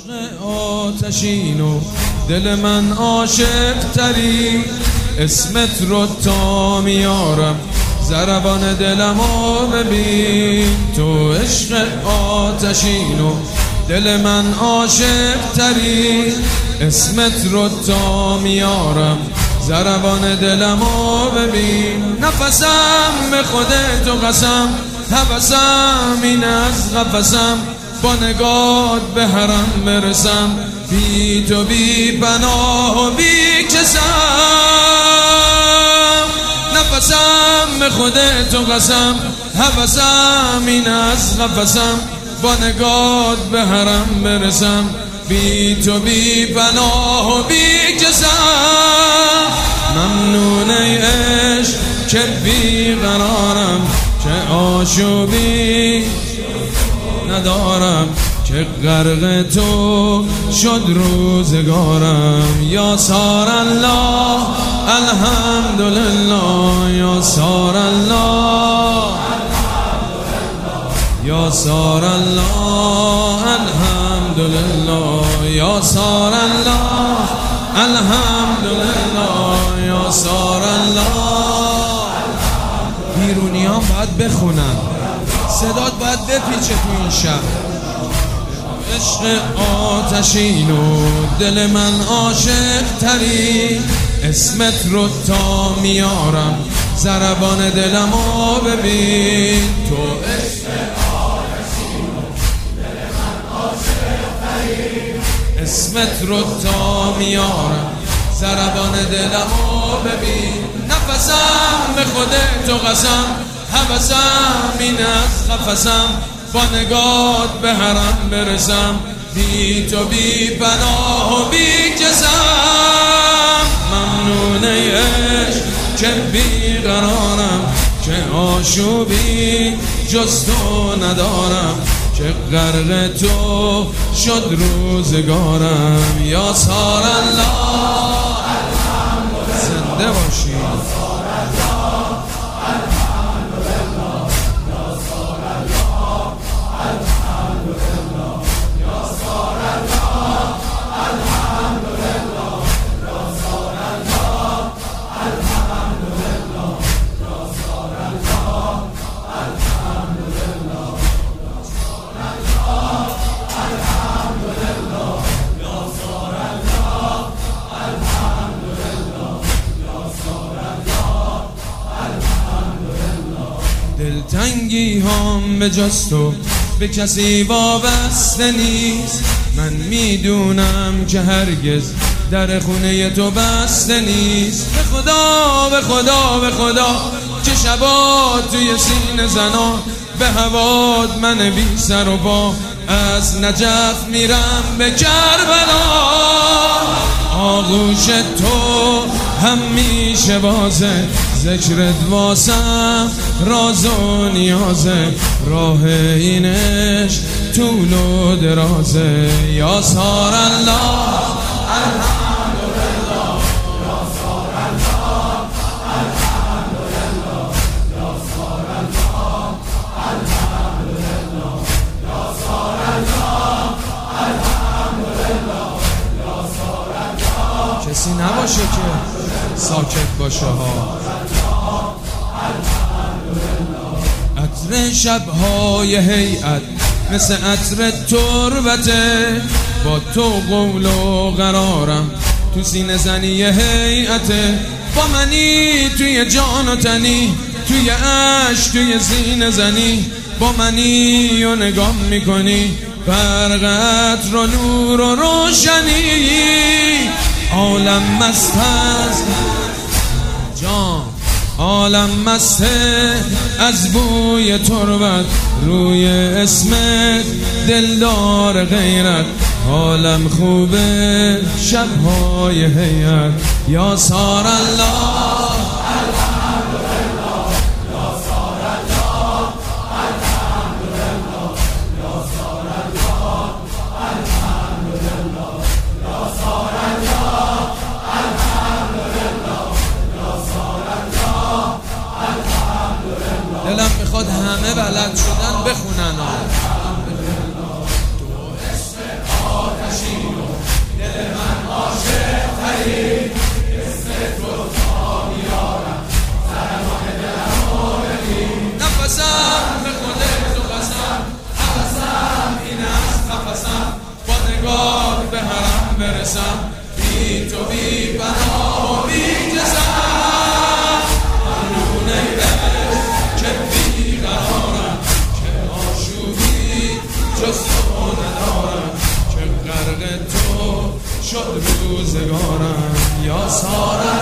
عشق آتشین و دل من عاشق تری، اسمت رو تا میارم ضربان دلمو ببین. تو عشق آتشین و دل من عاشق تری، اسمت رو تا میارم ضربان دلمو ببین. نفسم به خودت و قسم، هوسم این از قفسم، با نگات به حرم برسم، بی تو بی پناه و بی کسم. نفسم به خودت و قسم، هوسم این از قفسم، با نگات به حرم برسم، بی تو بی پناه و بی کسم. ممنون ای عشق که بی قرارم، که آشوبی ندارم، که غرق تو شد روزگارم. یا سار الله الحمدلله، یا سار الله، یا سار الله الحمدلله، یا سار الله الحمدلله، یا سار الله. بیرونیان باید بخونن، صدات باید بپیچه تو این شهر. عشق آتشین و دل من عاشق تری، اسمت رو تا میارم ضربان دلمو ببین. تو عشق آتشین و دل من عاشق تری، اسمت رو تا میارم ضربان دلمو ببین. نفسم به خودت و قسم، هوسم این از قفسم، با نگات به حرم برسم، بی تو بی پناه و بی کسم. ممنون ای عشق که بی قرارم، که آشوبی جز تو ندارم، که غرق تو شد روزگارم. یا سار الله زنده باشی. دلتنگی هم به جز تو به کسی وابسته نیست، من میدونم که هرگز در خونه تو بسته نیست. به خدا به خدا به خدا که شبات توی سینه زنا، به هوات من بی سر و پا از نجف میرم به کربلا. آغوش تو همیشه بازه، ذکرت واسم راز و نیازه، راه اینش طول و درازه. یا سار الله الحمدلله، یا سار الله الحمدلله، یا سار الله الحمدلله، یا سار الله الحمدلله، یا سار الله. کسی نباشه که ساکت باشه ها. عطر شبهای هیئت مثل عطر تربته، با تو قول و قرارم تو سینه زنی هیئته. با منی توی جان و تنی، توی عشق توی سینه زنی، با منی و نگاه میکنی برق عطر و نور و روشنی. عالم مست از جان، عالم مسته از بوی تربت، روی اسمت دلدار غیرت. عالم خوبه شبهای هیئت. یا سار الله الحمدلله، یا سار الله الحمدلله، یا سار الله الحمدلله، یا سار الله الحمدلله، یا سار الله الحمدلله. دلم میخواد همه بلد شدن بخونن. تو عشق آتشین برسم بی تو بی پناه و بی جزم قانونه که بی قرارم که آشوبی جز تو ندارم که غرق تو شد روزگارم یا سارم